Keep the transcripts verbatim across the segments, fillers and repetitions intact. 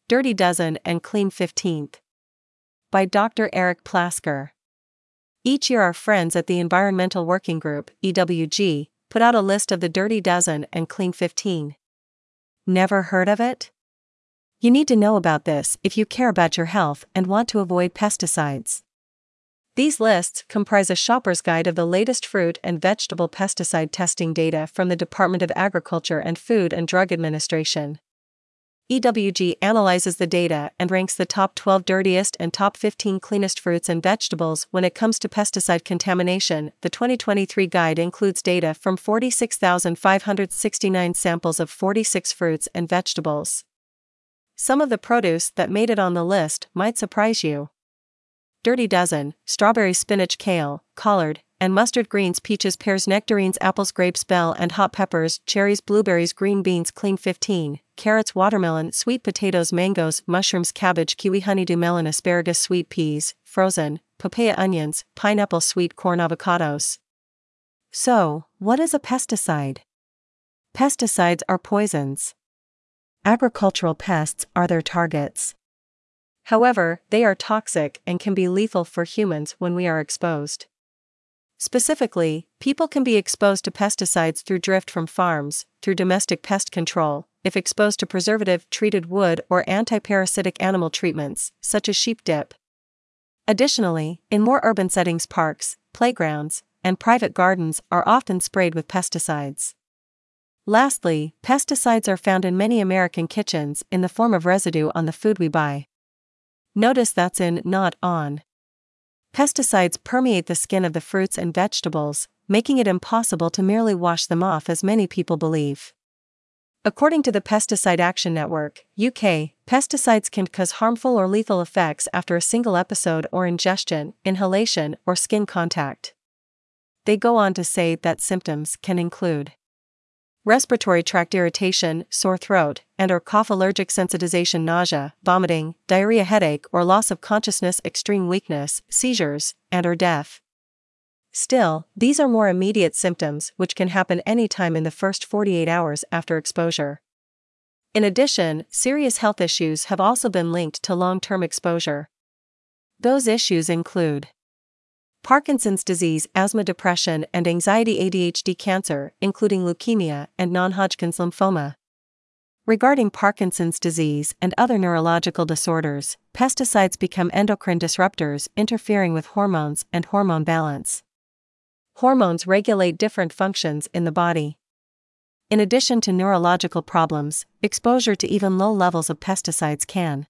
Dirty Dozen and Clean fifteenth. By Doctor Eric Plasker. Each year our friends at the Environmental Working Group, E W G, put out a list of the Dirty Dozen and Clean fifteen. Never heard of it? You need to know about this if you care about your health and want to avoid pesticides. These lists comprise a shopper's guide of the latest fruit and vegetable pesticide testing data from the Department of Agriculture and Food and Drug Administration. E W G analyzes the data and ranks the top twelve dirtiest and top fifteen cleanest fruits and vegetables when it comes to pesticide contamination. The twenty twenty-three guide includes data from forty-six thousand five hundred sixty-nine samples of forty-six fruits and vegetables. Some of the produce that made it on the list might surprise you. Dirty Dozen: strawberry, spinach, kale, collard, and mustard, greens, peaches, pears, nectarines, apples, grapes, bell and hot peppers, cherries, blueberries, green beans. Clean fifteen: carrots, watermelon, sweet potatoes, mangoes, mushrooms, cabbage, kiwi, honeydew, melon, asparagus, sweet peas, frozen, papaya, onions, pineapple, sweet corn, avocados. So, what is a pesticide? Pesticides are poisons. Agricultural pests are their targets. However, they are toxic and can be lethal for humans when we are exposed. Specifically, people can be exposed to pesticides through drift from farms, through domestic pest control, if exposed to preservative-treated wood or antiparasitic animal treatments, such as sheep dip. Additionally, in more urban settings, parks, playgrounds, and private gardens are often sprayed with pesticides. Lastly, pesticides are found in many American kitchens in the form of residue on the food we buy. Notice that's in, not on. Pesticides permeate the skin of the fruits and vegetables, making it impossible to merely wash them off as many people believe. According to the Pesticide Action Network, U K, pesticides can cause harmful or lethal effects after a single episode or ingestion, inhalation, or skin contact. They go on to say that symptoms can include respiratory tract irritation, sore throat, and or cough, allergic sensitization, nausea, vomiting, diarrhea, headache or loss of consciousness, extreme weakness, seizures, and or death. Still, these are more immediate symptoms which can happen anytime in the first forty-eight hours after exposure. In addition, serious health issues have also been linked to long-term exposure. Those issues include Parkinson's disease, asthma, depression and anxiety, A D H D, cancer, including leukemia and non-Hodgkin's lymphoma. Regarding Parkinson's disease and other neurological disorders, pesticides become endocrine disruptors, interfering with hormones and hormone balance. Hormones regulate different functions in the body. In addition to neurological problems, exposure to even low levels of pesticides can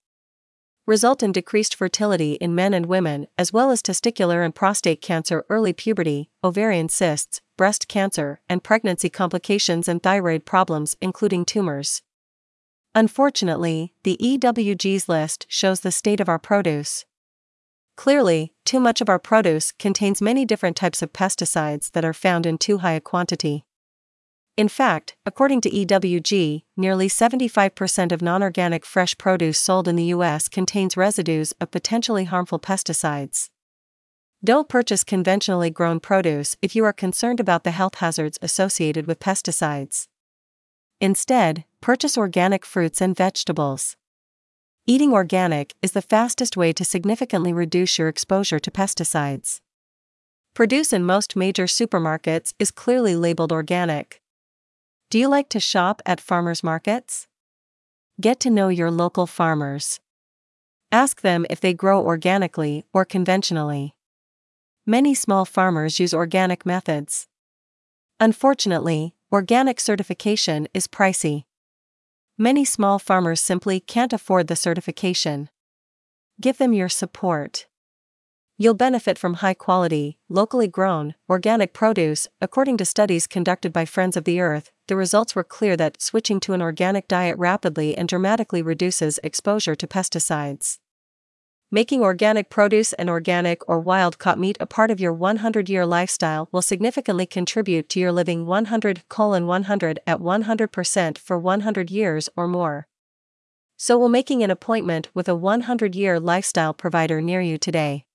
result in decreased fertility in men and women, as well as testicular and prostate cancer, early puberty, ovarian cysts, breast cancer, and pregnancy complications and thyroid problems, including tumors. Unfortunately, the E W G's list shows the state of our produce. Clearly, too much of our produce contains many different types of pesticides that are found in too high a quantity. In fact, according to E W G, nearly seventy-five percent of non-organic fresh produce sold in the U S contains residues of potentially harmful pesticides. Don't purchase conventionally grown produce if you are concerned about the health hazards associated with pesticides. Instead, purchase organic fruits and vegetables. Eating organic is the fastest way to significantly reduce your exposure to pesticides. Produce in most major supermarkets is clearly labeled organic. Do you like to shop at farmers markets? Get to know your local farmers. Ask them if they grow organically or conventionally. Many small farmers use organic methods. Unfortunately, organic certification is pricey. Many small farmers simply can't afford the certification. Give them your support. You'll benefit from high-quality, locally grown, organic produce. According to studies conducted by Friends of the Earth, the results were clear that switching to an organic diet rapidly and dramatically reduces exposure to pesticides. Making organic produce and organic or wild-caught meat a part of your one hundred year lifestyle will significantly contribute to your living one hundred colon one hundred at one hundred percent for one hundred years or more. So will making an appointment with a one hundred year lifestyle provider near you today.